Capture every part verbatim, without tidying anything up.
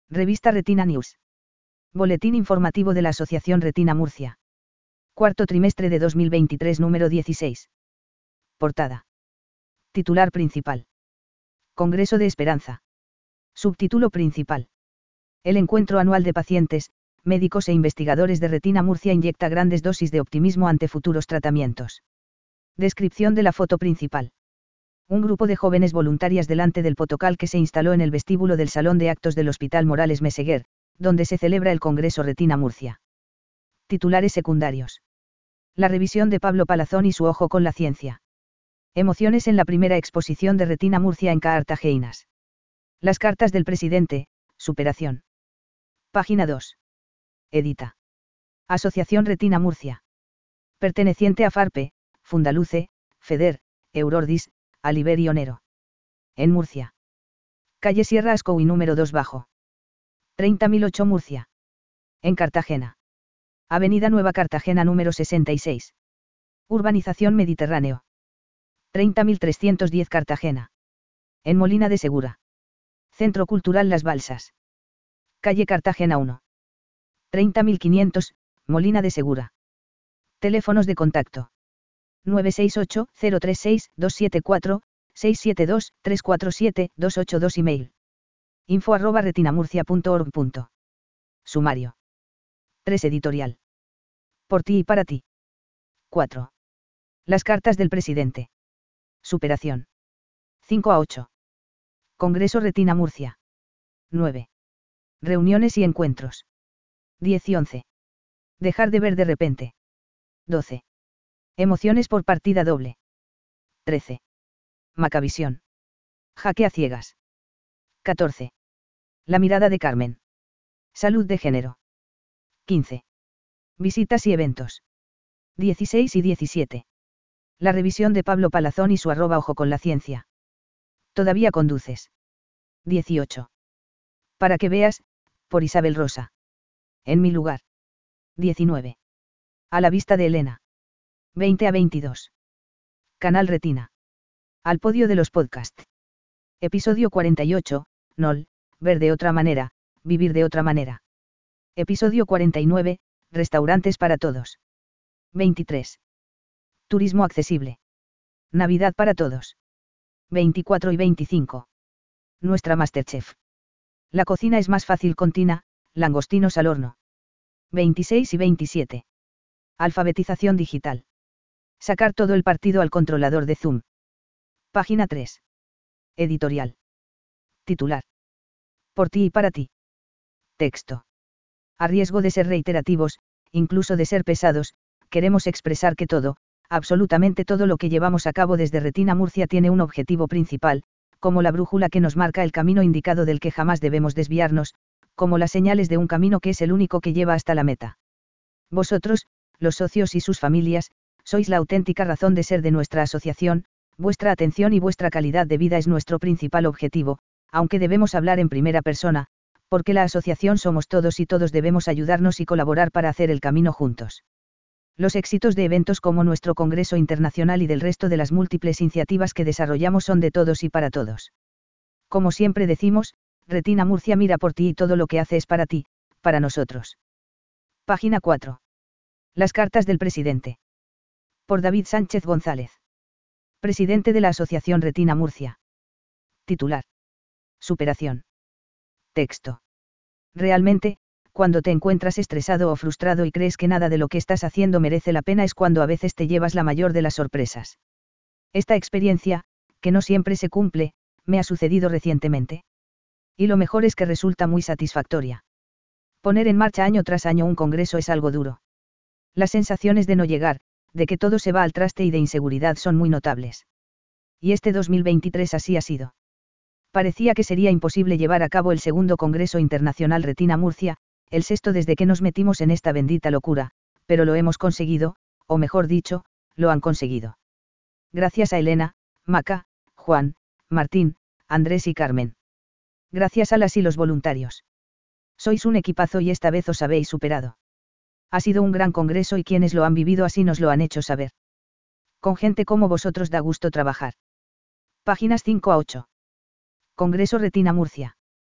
Revista Retina News. Boletín informativo de la Asociación Retina Murcia. Cuarto trimestre de dos mil veintitrés, número dieciséis. Portada. Titular principal. Congreso de Esperanza. Subtítulo principal. El encuentro anual de pacientes, médicos e investigadores de Retina Murcia inyecta grandes dosis de optimismo ante futuros tratamientos. Descripción de la foto principal. Un grupo de jóvenes voluntarias delante del potocal que se instaló en el vestíbulo del Salón de Actos del Hospital Morales Meseguer, donde se celebra el Congreso Retina Murcia. Titulares secundarios. La revisión de Pablo Palazón y su ojo con la ciencia. Emociones en la primera exposición de Retina Murcia en Cartagenas. Las cartas del presidente, superación. Página dos. Edita. Asociación Retina Murcia. Perteneciente a Farpe, Fundaluce, Feder, Eurordis, Aliber y Onero. En Murcia. Calle Sierra Ascou y número dos bajo. treinta mil ocho Murcia. En Cartagena. Avenida Nueva Cartagena número sesenta y seis. Urbanización Mediterráneo. treinta mil trescientos diez Cartagena. En Molina de Segura. Centro Cultural Las Balsas. Calle Cartagena uno. treinta mil quinientos, Molina de Segura. Teléfonos de contacto. nueve seis ocho, cero tres seis, dos siete cuatro, seis siete dos, tres cuatro siete, dos ocho dos. Email. info arroba retinamurcia punto org. Sumario. tres Editorial. Por ti y para ti. cuatro. Las cartas del presidente. Superación. cinco a ocho. Congreso Retina Murcia. nueve. Reuniones y encuentros. diez y once. Dejar de ver de repente. doce. Emociones por partida doble. trece. Macavisión. Jaque a ciegas. catorce. La mirada de Carmen. Salud de género. quince. Visitas y eventos. dieciséis y diecisiete. La revisión de Pablo Palazón y su arroba ojo con la ciencia. Todavía conduces. dieciocho. Para que veas, por Isabel Rosa. En mi lugar. diecinueve. A la vista de Elena. veinte a veintidós. Canal Retina. Al podio de los podcasts. Episodio cuarenta y ocho, N O L, ver de otra manera, vivir de otra manera. Episodio cuarenta y nueve, restaurantes para todos. veintitrés. Turismo accesible. Navidad para todos. veinticuatro y veinticinco. Nuestra Masterchef. La cocina es más fácil con Tina, langostinos al horno. veintiséis y veintisiete. Alfabetización digital. Sacar todo el partido al controlador de Zoom. Página tres. Editorial. Titular. Por ti y para ti. Texto. A riesgo de ser reiterativos, incluso de ser pesados, queremos expresar que todo, absolutamente todo lo que llevamos a cabo desde Retina Murcia tiene un objetivo principal, como la brújula que nos marca el camino indicado del que jamás debemos desviarnos, como las señales de un camino que es el único que lleva hasta la meta. Vosotros, los socios y sus familias, sois la auténtica razón de ser de nuestra asociación, vuestra atención y vuestra calidad de vida es nuestro principal objetivo, aunque debemos hablar en primera persona, porque la asociación somos todos y todos debemos ayudarnos y colaborar para hacer el camino juntos. Los éxitos de eventos como nuestro Congreso Internacional y del resto de las múltiples iniciativas que desarrollamos son de todos y para todos. Como siempre decimos, Retina Murcia mira por ti y todo lo que hace es para ti, para nosotros. Página cuatro. Las cartas del presidente. Por David Sánchez González. Presidente de la Asociación Retina Murcia. Titular. Superación. Texto. Realmente, cuando te encuentras estresado o frustrado y crees que nada de lo que estás haciendo merece la pena es cuando a veces te llevas la mayor de las sorpresas. Esta experiencia, que no siempre se cumple, me ha sucedido recientemente. Y lo mejor es que resulta muy satisfactoria. Poner en marcha año tras año un congreso es algo duro. Las sensaciones de no llegar, de que todo se va al traste y de inseguridad son muy notables. Y este dos mil veintitrés así ha sido. Parecía que sería imposible llevar a cabo el segundo Congreso Internacional Retina Murcia, el sexto desde que nos metimos en esta bendita locura, pero lo hemos conseguido, o mejor dicho, lo han conseguido. Gracias a Elena, Maca, Juan, Martín, Andrés y Carmen. Gracias a las y los voluntarios. Sois un equipazo y esta vez os habéis superado. Ha sido un gran congreso y quienes lo han vivido así nos lo han hecho saber. Con gente como vosotros da gusto trabajar. Páginas cinco a ocho. Congreso Retina Murcia.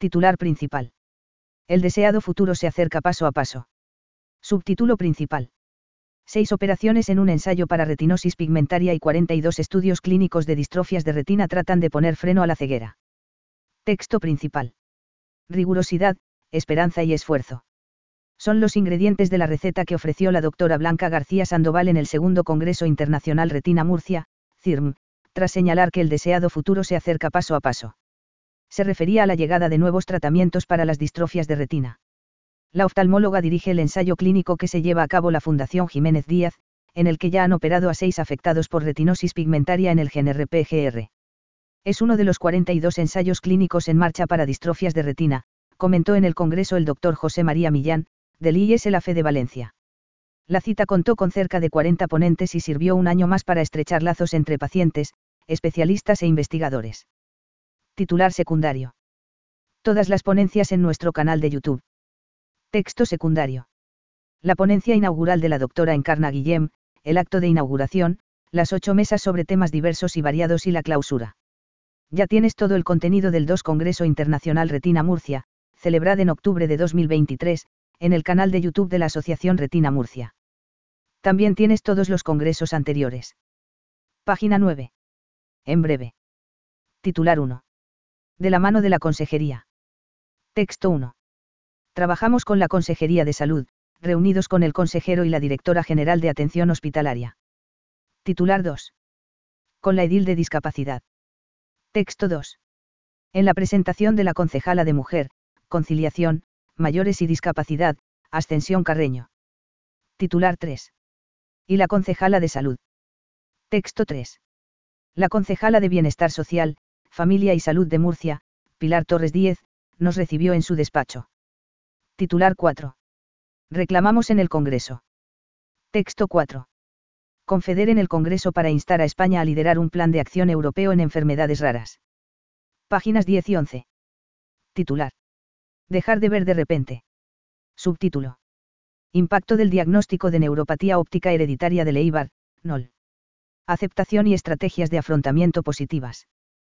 Titular principal. El deseado futuro se acerca paso a paso. Subtítulo principal. Seis operaciones en un ensayo para retinosis pigmentaria y cuarenta y dos estudios clínicos de distrofias de retina tratan de poner freno a la ceguera. Texto principal. Rigurosidad, esperanza y esfuerzo. Son los ingredientes de la receta que ofreció la doctora Blanca García Sandoval en el segundo Congreso Internacional Retina Murcia, C I R M, tras señalar que el deseado futuro se acerca paso a paso. Se refería a la llegada de nuevos tratamientos para las distrofias de retina. La oftalmóloga dirige el ensayo clínico que se lleva a cabo la Fundación Jiménez Díaz, en el que ya han operado a seis afectados por retinosis pigmentaria en el gen R P G R. Es uno de los cuarenta y dos ensayos clínicos en marcha para distrofias de retina, comentó en el Congreso el doctor José María Millán, del I S La Fe de Valencia. La cita contó con cerca de cuarenta ponentes y sirvió un año más para estrechar lazos entre pacientes, especialistas e investigadores. Titular secundario. Todas las ponencias en nuestro canal de YouTube. Texto secundario. La ponencia inaugural de la doctora Encarna Guillem, el acto de inauguración, las ocho mesas sobre temas diversos y variados y la clausura. Ya tienes todo el contenido del dos Congreso Internacional Retina Murcia, celebrado en octubre de dos mil veintitrés, en el canal de YouTube de la Asociación Retina Murcia. También tienes todos los congresos anteriores. Página nueve. En breve. Titular uno. De la mano de la Consejería. Texto uno. Trabajamos con la Consejería de Salud, reunidos con el consejero y la Directora General de Atención Hospitalaria. Titular dos. Con la edil de Discapacidad. Texto dos. En la presentación de la concejala de Mujer, Conciliación, Mayores y Discapacidad, Ascensión Carreño. Titular tres. Y la concejala de Salud. Texto tres. La concejala de Bienestar Social, Familia y Salud de Murcia, Pilar Torres Díez, nos recibió en su despacho. Titular cuatro. Reclamamos en el Congreso. Texto cuatro. Confeder en el Congreso para instar a España a liderar un plan de acción europeo en enfermedades raras. Páginas diez y once. Titular. Dejar de ver de repente. Subtítulo. Impacto del diagnóstico de neuropatía óptica hereditaria de Leibar, N O L. Aceptación y estrategias de afrontamiento positivas.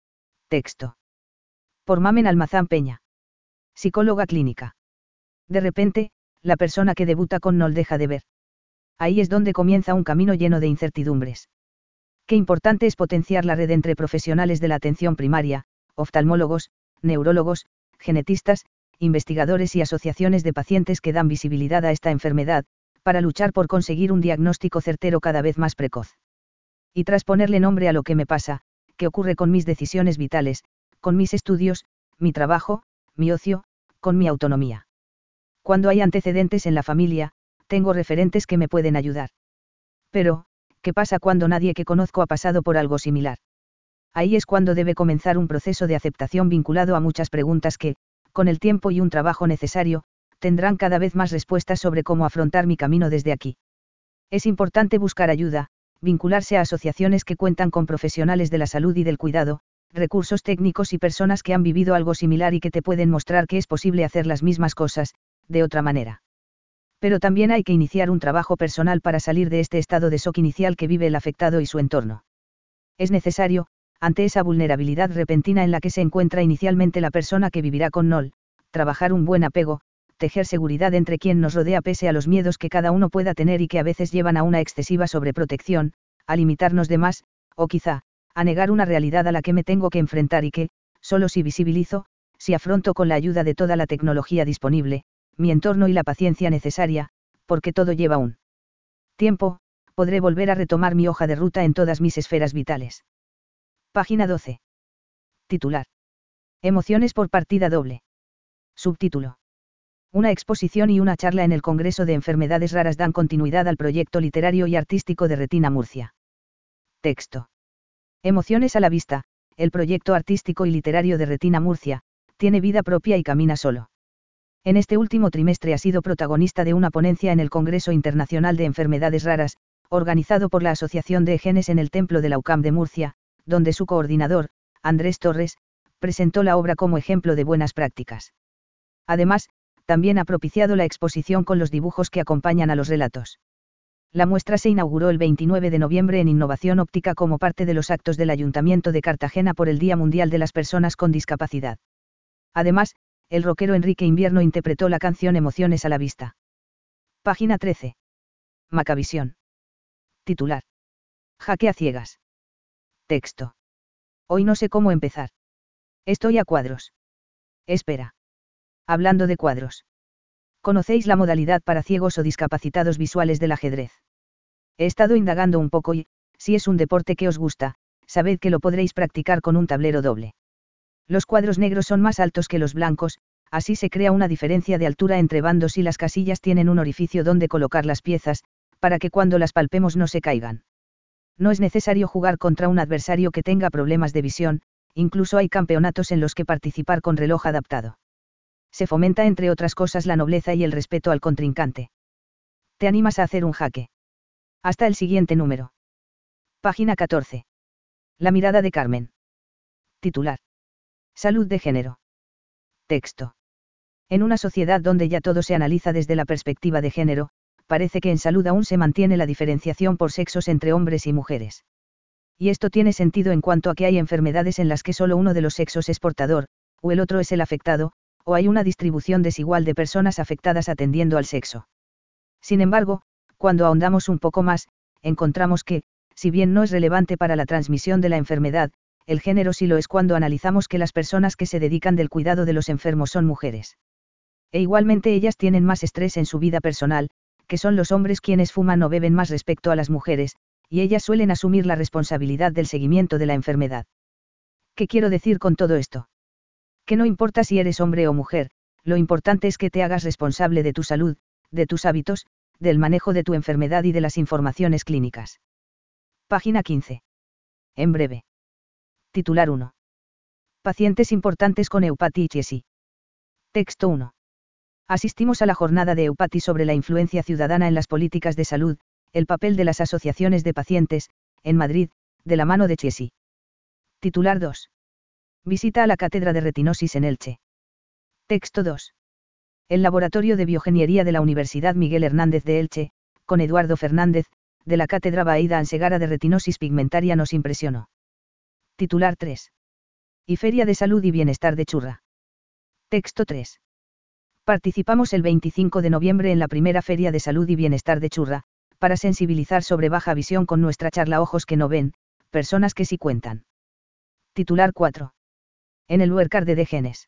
Texto. Por Mamen Almazán Peña. Psicóloga clínica. De repente, la persona que debuta con N O L deja de ver. Ahí es donde comienza un camino lleno de incertidumbres. Qué importante es potenciar la red entre profesionales de la atención primaria, oftalmólogos, neurólogos, genetistas, investigadores y asociaciones de pacientes que dan visibilidad a esta enfermedad, para luchar por conseguir un diagnóstico certero cada vez más precoz. Y tras ponerle nombre a lo que me pasa, qué ocurre con mis decisiones vitales, con mis estudios, mi trabajo, mi ocio, con mi autonomía. Cuando hay antecedentes en la familia, tengo referentes que me pueden ayudar. Pero, ¿qué pasa cuando nadie que conozco ha pasado por algo similar? Ahí es cuando debe comenzar un proceso de aceptación vinculado a muchas preguntas que, con el tiempo y un trabajo necesario, tendrán cada vez más respuestas sobre cómo afrontar mi camino desde aquí. Es importante buscar ayuda, vincularse a asociaciones que cuentan con profesionales de la salud y del cuidado, recursos técnicos y personas que han vivido algo similar y que te pueden mostrar que es posible hacer las mismas cosas, de otra manera. Pero también hay que iniciar un trabajo personal para salir de este estado de shock inicial que vive el afectado y su entorno. Es necesario, ante esa vulnerabilidad repentina en la que se encuentra inicialmente la persona que vivirá con N O L, trabajar un buen apego, tejer seguridad entre quien nos rodea pese a los miedos que cada uno pueda tener y que a veces llevan a una excesiva sobreprotección, a limitarnos de más, o quizá, a negar una realidad a la que me tengo que enfrentar y que, solo si visibilizo, si afronto con la ayuda de toda la tecnología disponible, mi entorno y la paciencia necesaria, porque todo lleva un tiempo, podré volver a retomar mi hoja de ruta en todas mis esferas vitales. Página doce. Titular. Emociones por partida doble. Subtítulo. Una exposición y una charla en el Congreso de Enfermedades Raras dan continuidad al proyecto literario y artístico de Retina Murcia. Texto. Emociones a la vista, el proyecto artístico y literario de Retina Murcia, tiene vida propia y camina solo. En este último trimestre ha sido protagonista de una ponencia en el Congreso Internacional de Enfermedades Raras, organizado por la Asociación de Genes en el Templo de la U C A M de Murcia, donde su coordinador, Andrés Torres, presentó la obra como ejemplo de buenas prácticas. Además, también ha propiciado la exposición con los dibujos que acompañan a los relatos. La muestra se inauguró el veintinueve de noviembre en Innovación Óptica como parte de los actos del Ayuntamiento de Cartagena por el Día Mundial de las Personas con Discapacidad. Además, el rockero Enrique Invierno interpretó la canción Emociones a la vista. Página trece. Macavisión. Titular. Jaque a ciegas. Texto. Hoy no sé cómo empezar. Estoy a cuadros. Espera. Hablando de cuadros. ¿Conocéis la modalidad para ciegos o discapacitados visuales del ajedrez? He estado indagando un poco y, si es un deporte que os gusta, sabed que lo podréis practicar con un tablero doble. Los cuadros negros son más altos que los blancos, así se crea una diferencia de altura entre bandos y las casillas tienen un orificio donde colocar las piezas, para que cuando las palpemos no se caigan. No es necesario jugar contra un adversario que tenga problemas de visión, incluso hay campeonatos en los que participar con reloj adaptado. Se fomenta entre otras cosas la nobleza y el respeto al contrincante. ¿Te animas a hacer un jaque? Hasta el siguiente número. Página catorce. La mirada de Carmen. Titular. Salud de género. Texto. En una sociedad donde ya todo se analiza desde la perspectiva de género, parece que en salud aún se mantiene la diferenciación por sexos entre hombres y mujeres. Y esto tiene sentido en cuanto a que hay enfermedades en las que solo uno de los sexos es portador, o el otro es el afectado, o hay una distribución desigual de personas afectadas atendiendo al sexo. Sin embargo, cuando ahondamos un poco más, encontramos que, si bien no es relevante para la transmisión de la enfermedad, el género sí lo es cuando analizamos que las personas que se dedican del cuidado de los enfermos son mujeres. E igualmente ellas tienen más estrés en su vida personal, que son los hombres quienes fuman o beben más respecto a las mujeres, y ellas suelen asumir la responsabilidad del seguimiento de la enfermedad. ¿Qué quiero decir con todo esto? Que no importa si eres hombre o mujer, lo importante es que te hagas responsable de tu salud, de tus hábitos, del manejo de tu enfermedad y de las informaciones clínicas. Página quince. En breve. Titular uno. Pacientes importantes con hepatitis. Texto uno. Asistimos a la jornada de Eupati sobre la influencia ciudadana en las políticas de salud, el papel de las asociaciones de pacientes, en Madrid, de la mano de Chiesi. Titular dos. Visita a la Cátedra de Retinosis en Elche. Texto dos. El Laboratorio de Bioingeniería de la Universidad Miguel Hernández de Elche, con Eduardo Fernández, de la Cátedra Baída Ansegara de Retinosis Pigmentaria nos impresionó. Titular tres. Y Feria de Salud y Bienestar de Churra. Texto tres. Participamos el veinticinco de noviembre en la primera Feria de Salud y Bienestar de Churra, para sensibilizar sobre baja visión con nuestra charla Ojos que no ven, personas que sí cuentan. Titular cuatro. En el Huércar de Degenes.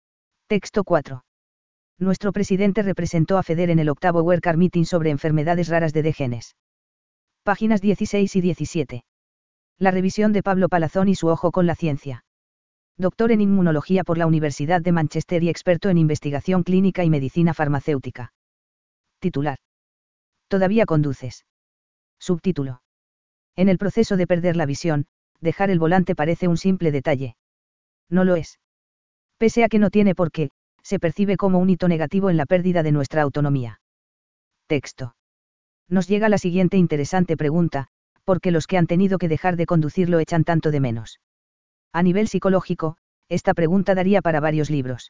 Texto cuatro. Nuestro presidente representó a FEDER en el octavo Huércar Meeting sobre enfermedades raras de Degenes. Páginas dieciséis y diecisiete. La revisión de Pablo Palazón y su ojo con la ciencia. Doctor en inmunología por la Universidad de Manchester y experto en investigación clínica y medicina farmacéutica. Titular. Todavía conduces. Subtítulo. En el proceso de perder la visión, dejar el volante parece un simple detalle. No lo es. Pese a que no tiene por qué, se percibe como un hito negativo en la pérdida de nuestra autonomía. Texto. Nos llega la siguiente interesante pregunta, ¿por qué los que han tenido que dejar de conducir lo echan tanto de menos? A nivel psicológico, esta pregunta daría para varios libros.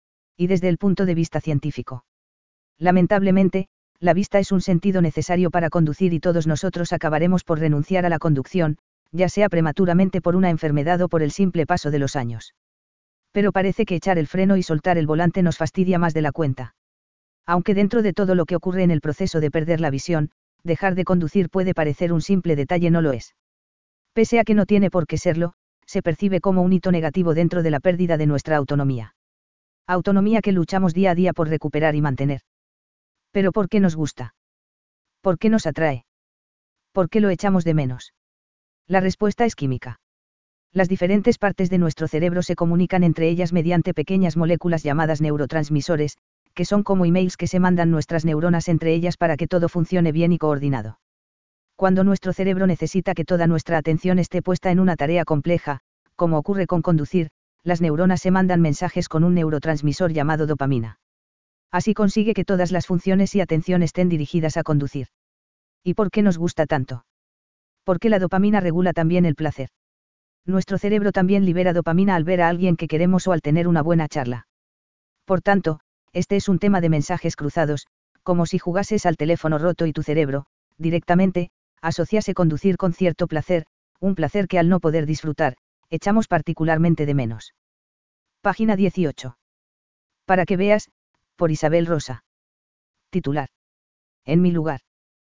Y desde el punto de vista científico. Lamentablemente, la vista es un sentido necesario para conducir y todos nosotros acabaremos por renunciar a la conducción, ya sea prematuramente por una enfermedad o por el simple paso de los años. Pero parece que echar el freno y soltar el volante nos fastidia más de la cuenta. Aunque dentro de todo lo que ocurre en el proceso de perder la visión, dejar de conducir puede parecer un simple detalle, no lo es. Pese a que no tiene por qué serlo, se percibe como un hito negativo dentro de la pérdida de nuestra autonomía. Autonomía que luchamos día a día por recuperar y mantener. ¿Pero por qué nos gusta? ¿Por qué nos atrae? ¿Por qué lo echamos de menos? La respuesta es química. Las diferentes partes de nuestro cerebro se comunican entre ellas mediante pequeñas moléculas llamadas neurotransmisores, que son como emails que se mandan nuestras neuronas entre ellas para que todo funcione bien y coordinado. Cuando nuestro cerebro necesita que toda nuestra atención esté puesta en una tarea compleja, como ocurre con conducir, las neuronas se mandan mensajes con un neurotransmisor llamado dopamina. Así consigue que todas las funciones y atención estén dirigidas a conducir. ¿Y por qué nos gusta tanto? Porque la dopamina regula también el placer. Nuestro cerebro también libera dopamina al ver a alguien que queremos o al tener una buena charla. Por tanto, este es un tema de mensajes cruzados, como si jugases al teléfono roto y tu cerebro, directamente, asociase conducir con cierto placer, un placer que al no poder disfrutar, echamos particularmente de menos. Página dieciocho. Para que veas, por Isabel Rosa. Titular. En mi lugar.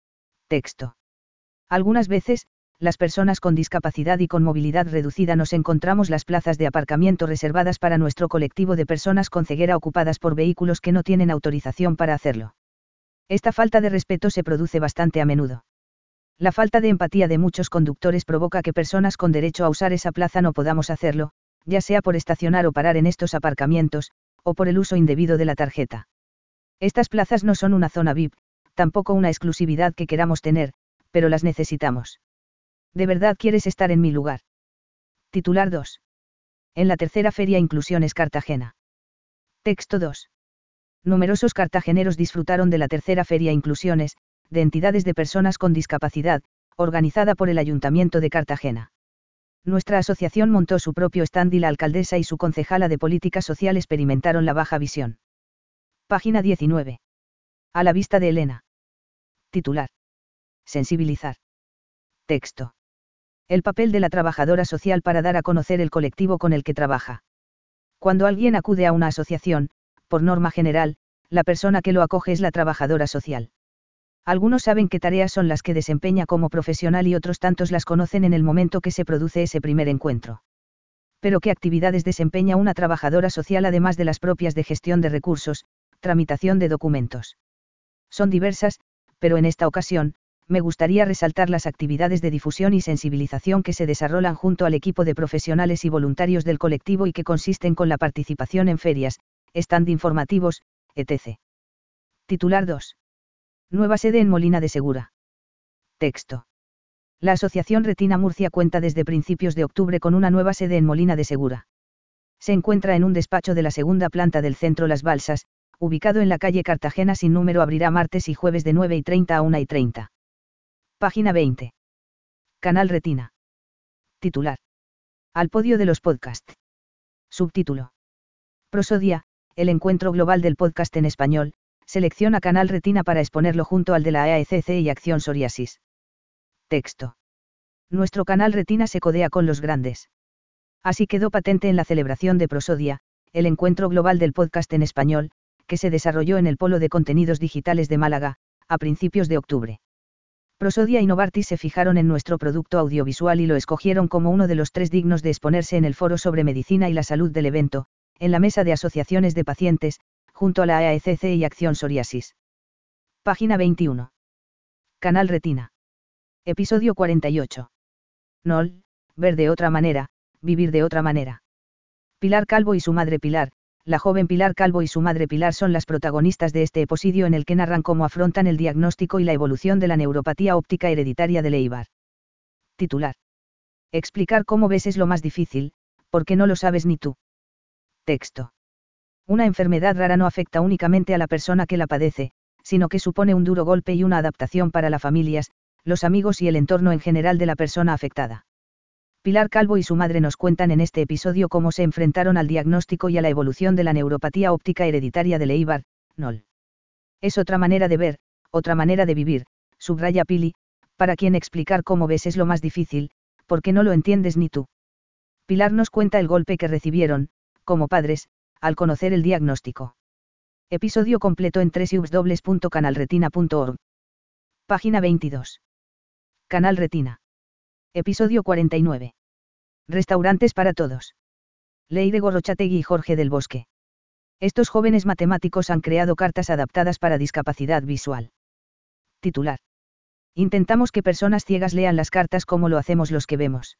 Texto. Algunas veces, las personas con discapacidad y con movilidad reducida nos encontramos las plazas de aparcamiento reservadas para nuestro colectivo de personas con ceguera ocupadas por vehículos que no tienen autorización para hacerlo. Esta falta de respeto se produce bastante a menudo. La falta de empatía de muchos conductores provoca que personas con derecho a usar esa plaza no podamos hacerlo, ya sea por estacionar o parar en estos aparcamientos, o por el uso indebido de la tarjeta. Estas plazas no son una zona V I P, tampoco una exclusividad que queramos tener, pero las necesitamos. ¿De verdad quieres estar en mi lugar? Titular dos. En la tercera Feria Inclusiones Cartagena. Texto dos. Numerosos cartageneros disfrutaron de la tercera Feria Inclusiones, de entidades de personas con discapacidad, organizada por el Ayuntamiento de Cartagena. Nuestra asociación montó su propio stand y la alcaldesa y su concejala de Política Social experimentaron la baja visión. Página diecinueve. A la vista de Elena. Titular. Sensibilizar. Texto. El papel de la trabajadora social para dar a conocer el colectivo con el que trabaja. Cuando alguien acude a una asociación, por norma general, la persona que lo acoge es la trabajadora social. Algunos saben qué tareas son las que desempeña como profesional y otros tantos las conocen en el momento que se produce ese primer encuentro. Pero ¿qué actividades desempeña una trabajadora social además de las propias de gestión de recursos, tramitación de documentos? Son diversas, pero en esta ocasión, me gustaría resaltar las actividades de difusión y sensibilización que se desarrollan junto al equipo de profesionales y voluntarios del colectivo y que consisten con la participación en ferias, stand informativos, etcétera. Titular dos. Nueva sede en Molina de Segura. Texto. La Asociación Retina Murcia cuenta desde principios de octubre con una nueva sede en Molina de Segura. Se encuentra en un despacho de la segunda planta del centro Las Balsas, ubicado en la calle Cartagena sin número. Abrirá martes y jueves de nueve y treinta a una y treinta. Página veinte. Canal Retina. Titular. Al podio de los podcasts. Subtítulo. Prosodia, el encuentro global del podcast en español, selecciona Canal Retina para exponerlo junto al de la A E C C y Acción Psoriasis. Texto. Nuestro canal Retina se codea con los grandes. Así quedó patente en la celebración de Prosodia, el encuentro global del podcast en español, que se desarrolló en el Polo de Contenidos Digitales de Málaga, a principios de octubre. Prosodia y Novartis se fijaron en nuestro producto audiovisual y lo escogieron como uno de los tres dignos de exponerse en el foro sobre medicina y la salud del evento, en la mesa de asociaciones de pacientes, junto a la A E C C y Acción Psoriasis. Página veintiuno. Canal Retina. Episodio cuarenta y ocho. N O L, ver de otra manera, vivir de otra manera. Pilar Calvo y su madre Pilar, la joven Pilar Calvo y su madre Pilar son las protagonistas de este episodio en el que narran cómo afrontan el diagnóstico y la evolución de la neuropatía óptica hereditaria de Leigh-Barr. Titular. Explicar cómo ves es lo más difícil, porque no lo sabes ni tú. Texto. Una enfermedad rara no afecta únicamente a la persona que la padece, sino que supone un duro golpe y una adaptación para las familias, los amigos y el entorno en general de la persona afectada. Pilar Calvo y su madre nos cuentan en este episodio cómo se enfrentaron al diagnóstico y a la evolución de la neuropatía óptica hereditaria de Leigh-Barr, N O L. Es otra manera de ver, otra manera de vivir, subraya Pili, para quien explicar cómo ves es lo más difícil, porque no lo entiendes ni tú. Pilar nos cuenta el golpe que recibieron, como padres, al conocer el diagnóstico. Episodio completo en doble u doble u doble u punto canal retina punto org. Página veintidós. Canal Retina. Episodio cuarenta y nueve. Restaurantes para todos. Leire Gorrochategui y Jorge del Bosque. Estos jóvenes matemáticos han creado cartas adaptadas para discapacidad visual. Titular. Intentamos que personas ciegas lean las cartas como lo hacemos los que vemos.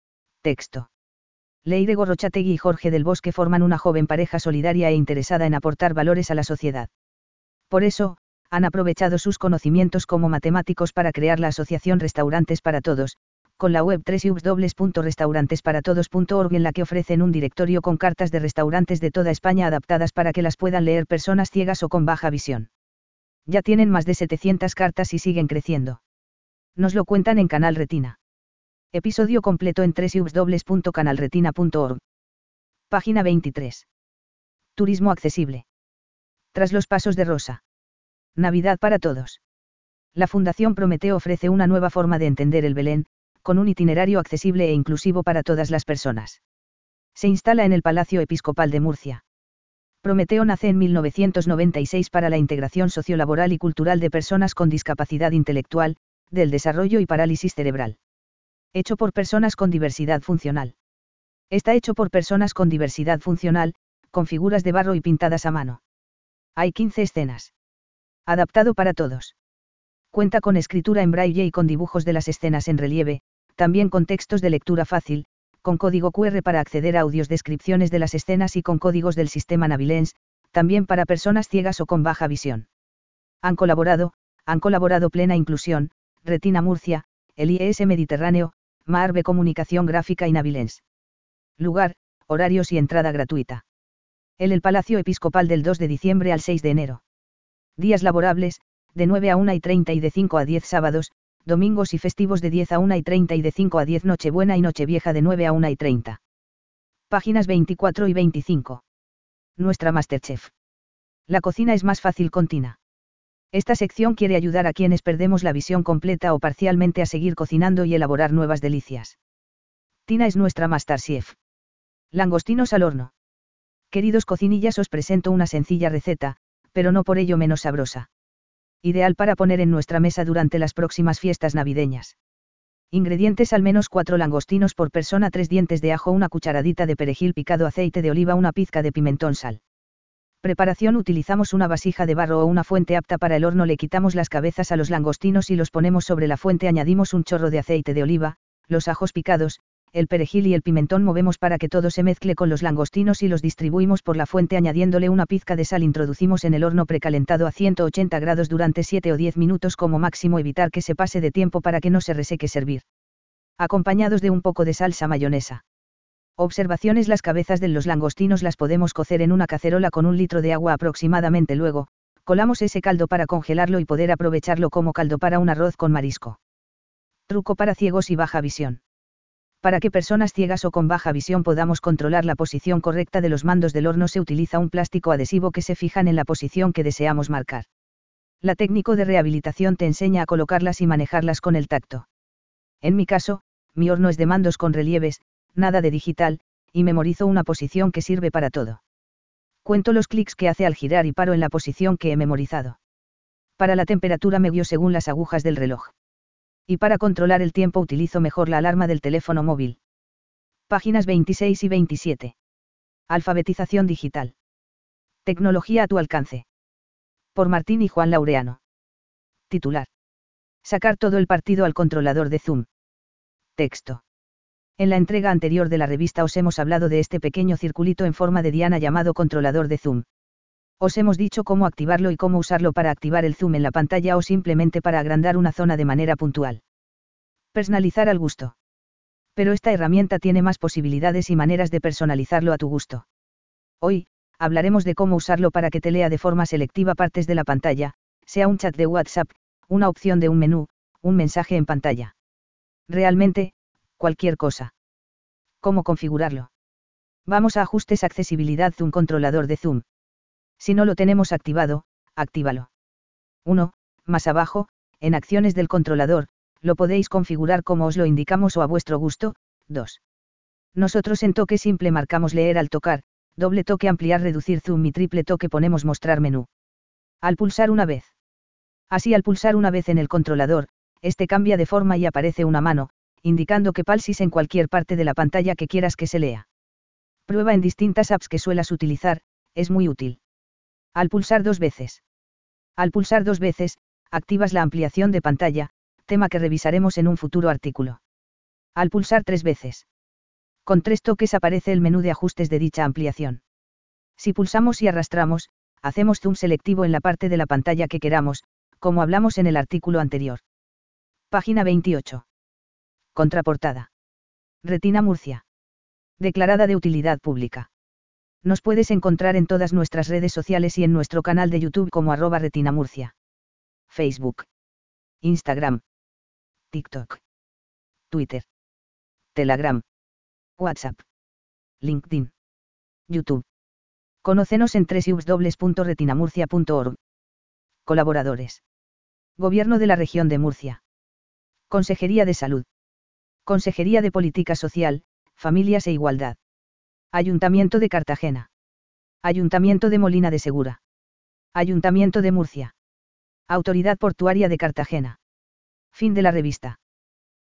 Texto. Leire Gorrochategui y Jorge del Bosque forman una joven pareja solidaria e interesada en aportar valores a la sociedad. Por eso, han aprovechado sus conocimientos como matemáticos para crear la asociación Restaurantes para Todos, con la web doble u doble u doble u punto restaurantes para todos punto org en la que ofrecen un directorio con cartas de restaurantes de toda España adaptadas para que las puedan leer personas ciegas o con baja visión. Ya tienen más de setecientas cartas y siguen creciendo. Nos lo cuentan en Canal Retina. Episodio completo en doble u doble u doble u punto canal retina punto org. Página veintitrés. Turismo accesible. Tras los pasos de Rosa. Navidad para todos. La Fundación Prometeo ofrece una nueva forma de entender el Belén, con un itinerario accesible e inclusivo para todas las personas. Se instala en el Palacio Episcopal de Murcia. Prometeo nace en mil novecientos noventa y seis para la integración sociolaboral y cultural de personas con discapacidad intelectual, del desarrollo y parálisis cerebral. Hecho por personas con diversidad funcional. Está hecho por personas con diversidad funcional, con figuras de barro y pintadas a mano. Hay quince escenas. Adaptado para todos. Cuenta con escritura en braille y con dibujos de las escenas en relieve, también con textos de lectura fácil, con código cu erre para acceder a audios descripciones de las escenas y con códigos del sistema Navilens, también para personas ciegas o con baja visión. Han colaborado, han colaborado Plena Inclusión, Retina Murcia, el I E S Mediterráneo, Maarbe Comunicación Gráfica y Navilens. Lugar, horarios y entrada gratuita. El El Palacio Episcopal del dos de diciembre al seis de enero. Días laborables, de nueve a una y treinta y de cinco a diez sábados, domingos y festivos de diez a una y treinta y de cinco a diez Nochebuena y Nochevieja de nueve a una y treinta. Páginas veinticuatro y veinticinco. Nuestra Masterchef. La cocina es más fácil con Tina. Esta sección quiere ayudar a quienes perdemos la visión completa o parcialmente a seguir cocinando y elaborar nuevas delicias. Tina es nuestra Masterchef. Langostinos al horno. Queridos cocinillas, os presento una sencilla receta, pero no por ello menos sabrosa. Ideal para poner en nuestra mesa durante las próximas fiestas navideñas. Ingredientes: al menos cuatro langostinos por persona, tres dientes de ajo, una cucharadita de perejil picado, aceite de oliva, una pizca de pimentón, sal. Preparación: utilizamos una vasija de barro o una fuente apta para el horno, le quitamos las cabezas a los langostinos y los ponemos sobre la fuente, añadimos un chorro de aceite de oliva, los ajos picados, el perejil y el pimentón, movemos para que todo se mezcle con los langostinos y los distribuimos por la fuente añadiéndole una pizca de sal. Introducimos en el horno precalentado a ciento ochenta grados durante siete o diez minutos como máximo, evitar que se pase de tiempo para que no se reseque. Servir. Acompañados de un poco de salsa mayonesa. Observaciones: las cabezas de los langostinos las podemos cocer en una cacerola con un litro de agua aproximadamente, luego, colamos ese caldo para congelarlo y poder aprovecharlo como caldo para un arroz con marisco. Truco para ciegos y baja visión. Para que personas ciegas o con baja visión podamos controlar la posición correcta de los mandos del horno, se utiliza un plástico adhesivo que se fijan en la posición que deseamos marcar. La técnico de rehabilitación te enseña a colocarlas y manejarlas con el tacto. En mi caso, mi horno es de mandos con relieves, nada de digital, y memorizo una posición que sirve para todo. Cuento los clics que hace al girar y paro en la posición que he memorizado. Para la temperatura me guío según las agujas del reloj. Y para controlar el tiempo utilizo mejor la alarma del teléfono móvil. Páginas veintiséis y veintisiete. Alfabetización digital. Tecnología a tu alcance. Por Martín y Juan Laureano. Titular. Sacar todo el partido al controlador de Zoom. Texto. En la entrega anterior de la revista os hemos hablado de este pequeño circulito en forma de diana llamado controlador de Zoom. Os hemos dicho cómo activarlo y cómo usarlo para activar el zoom en la pantalla o simplemente para agrandar una zona de manera puntual. Personalizar al gusto. Pero esta herramienta tiene más posibilidades y maneras de personalizarlo a tu gusto. Hoy, hablaremos de cómo usarlo para que te lea de forma selectiva partes de la pantalla, sea un chat de WhatsApp, una opción de un menú, un mensaje en pantalla. Realmente, cualquier cosa. ¿Cómo configurarlo? Vamos a Ajustes, Accesibilidad, Zoom, controlador de Zoom. Si no lo tenemos activado, actívalo. uno. Más abajo, en Acciones del controlador, lo podéis configurar como os lo indicamos o a vuestro gusto. dos. Nosotros en toque simple marcamos leer al tocar, doble toque ampliar, reducir zoom y triple toque ponemos mostrar menú. Al pulsar una vez. Así, al pulsar una vez en el controlador, este cambia de forma y aparece una mano, indicando que pulses en cualquier parte de la pantalla que quieras que se lea. Prueba en distintas apps que suelas utilizar, es muy útil. Al pulsar dos veces. Al pulsar dos veces, activas la ampliación de pantalla, tema que revisaremos en un futuro artículo. Al pulsar tres veces. Con tres toques aparece el menú de ajustes de dicha ampliación. Si pulsamos y arrastramos, hacemos zoom selectivo en la parte de la pantalla que queramos, como hablamos en el artículo anterior. Página veintiocho. Contraportada. Retina Murcia. Declarada de utilidad pública. Nos puedes encontrar en todas nuestras redes sociales y en nuestro canal de YouTube como arroba Retina Murcia. Facebook. Instagram. TikTok. Twitter. Telegram. WhatsApp. LinkedIn. YouTube. Conócenos en doble u doble u doble u punto retinamurcia punto org. Colaboradores. Gobierno de la Región de Murcia. Consejería de Salud. Consejería de Política Social, Familias e Igualdad. Ayuntamiento de Cartagena. Ayuntamiento de Molina de Segura. Ayuntamiento de Murcia. Autoridad Portuaria de Cartagena. Fin de la revista.